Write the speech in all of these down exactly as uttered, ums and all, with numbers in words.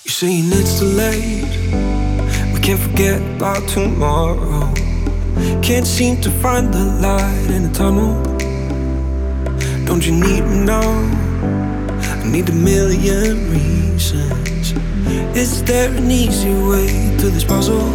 You're saying it's too late. We can't forget about tomorrow. Can't seem to find the light in the tunnel. Don't you need me now? I need a million reasons. Is there an easy way to this puzzle?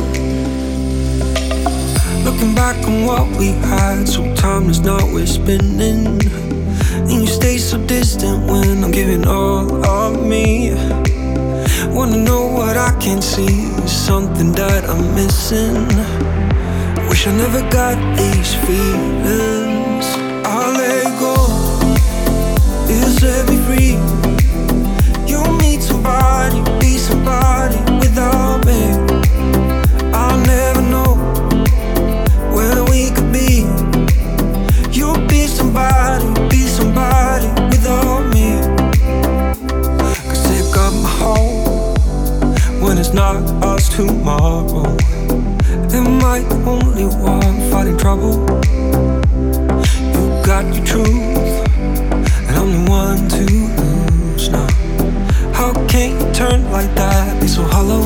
Looking back on what we had, so timeless now we're spinning. And you stay so distant when I'm giving all of me. Wanna know what I can't see, something that I'm missing. Wish I never got these feelings. I'll let go, it'll set me free. You'll meet somebody, be somebody without me. I'll never know where we could be. You'll be somebody, be somebody without me. Cause they got my home when it's not us tomorrow. Am I the only one fighting trouble? You got your truth, and I'm the one to lose now. How can you turn like that, be so hollow?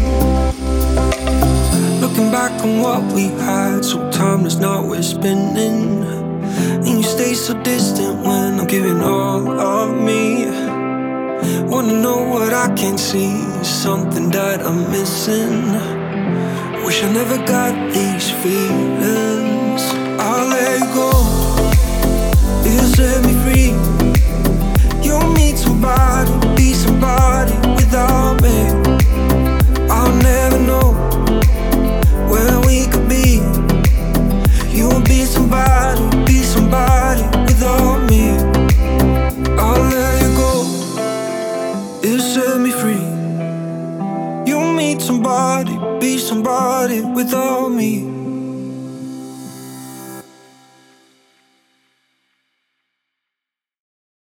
Looking back on what we had, so timeless now we're spinning. And you stay so distant when I'm giving all of me. Wanna know what I can't see, something that I'm missing. Wish I never got these feelings. I'll let go, it'll set me free. You'll meet somebody, be somebody without me. I'll never know where we could be. You'll be somebody, be somebody without me. I'll let you go, it'll set me free. You'll meet somebody, be somebody without me.